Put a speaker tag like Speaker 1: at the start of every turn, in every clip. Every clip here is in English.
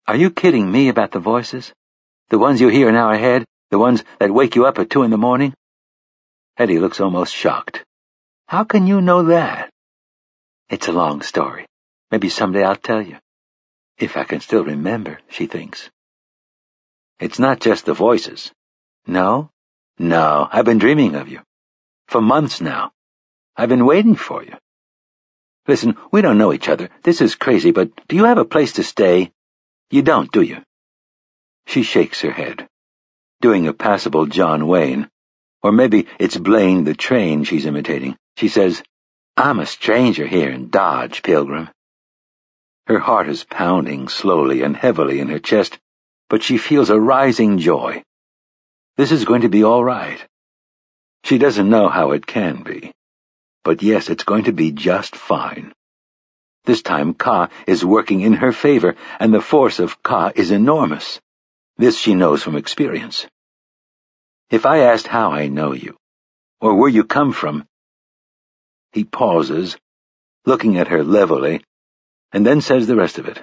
Speaker 1: Are you kidding me about the voices? The ones you hear in our head? The ones that wake you up at 2 a.m? Hetty looks almost shocked. How can you know that? It's a long story. Maybe someday I'll tell you. If I can still remember, she thinks. It's not just the voices. No, I've been dreaming of you. For months now. I've been waiting for you. Listen, we don't know each other. This is crazy, but do you have a place to stay? You don't, do you? She shakes her head, doing a passable John Wayne. Or maybe it's Blaine the train she's imitating. She says, I'm a stranger here in Dodge, Pilgrim. Her heart is pounding slowly and heavily in her chest, but she feels a rising joy. This is going to be all right. She doesn't know how it can be. But yes, it's going to be just fine. This time Ka is working in her favor, and the force of Ka is enormous. This she knows from experience. If I asked how I know you, or where you come from... He pauses, looking at her levelly, and then says the rest of it.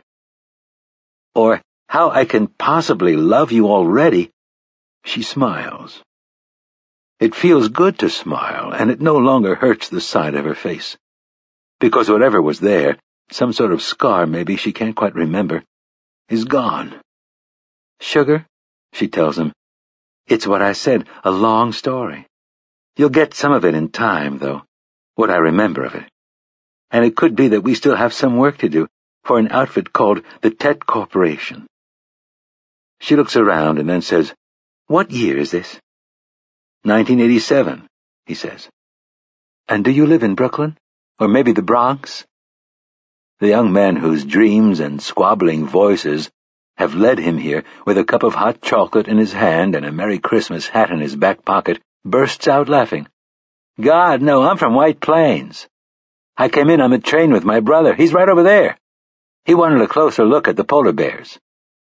Speaker 1: Or how I can possibly love you already, she smiles. It feels good to smile, and it no longer hurts the side of her face. Because whatever was there, some sort of scar maybe she can't quite remember, is gone. Sugar, she tells him, it's what I said, a long story. You'll get some of it in time, though, what I remember of it. And it could be that we still have some work to do for an outfit called the Tet Corporation. She looks around and then says, What year is this? 1987, he says. And do you live in Brooklyn? Or maybe the Bronx? The young man whose dreams and squabbling voices have led him here with a cup of hot chocolate in his hand and a Merry Christmas hat in his back pocket bursts out laughing. God, no, I'm from White Plains. I came in on the train with my brother. He's right over there. He wanted a closer look at the polar bears.